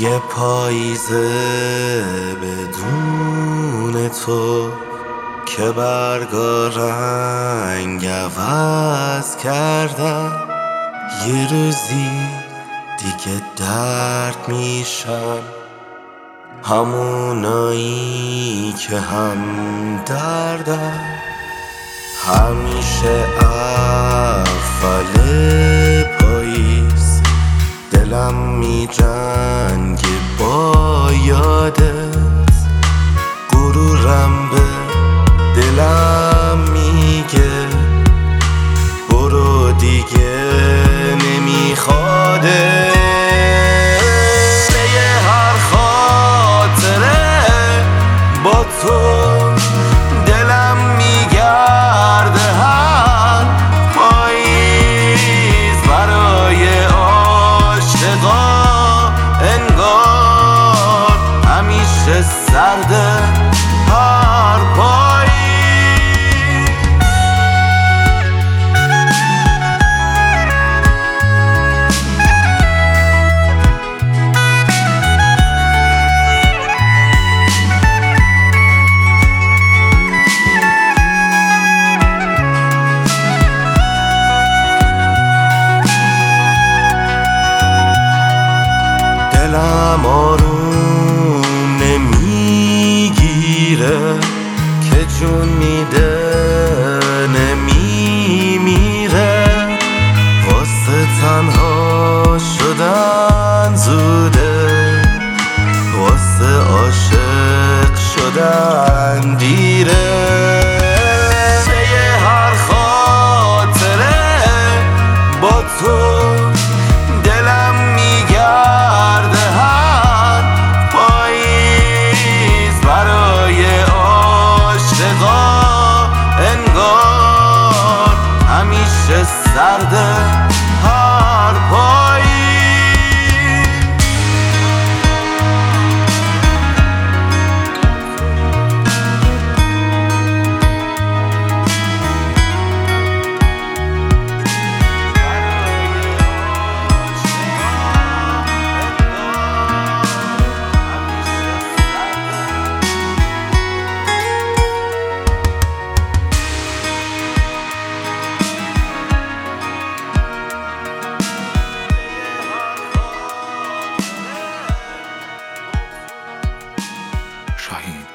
یه پاییزه بدون تو که برگا رنگ عوض کردن، یه روزی دیگه درد میشن همونایی که هم دردن. همیشه اول پاییز دلم میجنگه با یادت، غرورم به دلم میگه برو دیگه نمیخواده. هر خاطره با تو دلم میگرده، هر پاییز برای عاشقا انگار همیشه سرده. هر پاییز دلم آروم نمیگیره که جون میده نمیمیره، واسه تنها شدن زوده، واسه عاشق شدن دیره. هر خاطره با تو دلم میگرده، هر پاییز برای عاشقا انگار همیشه سرده. هر پاییز شاهین.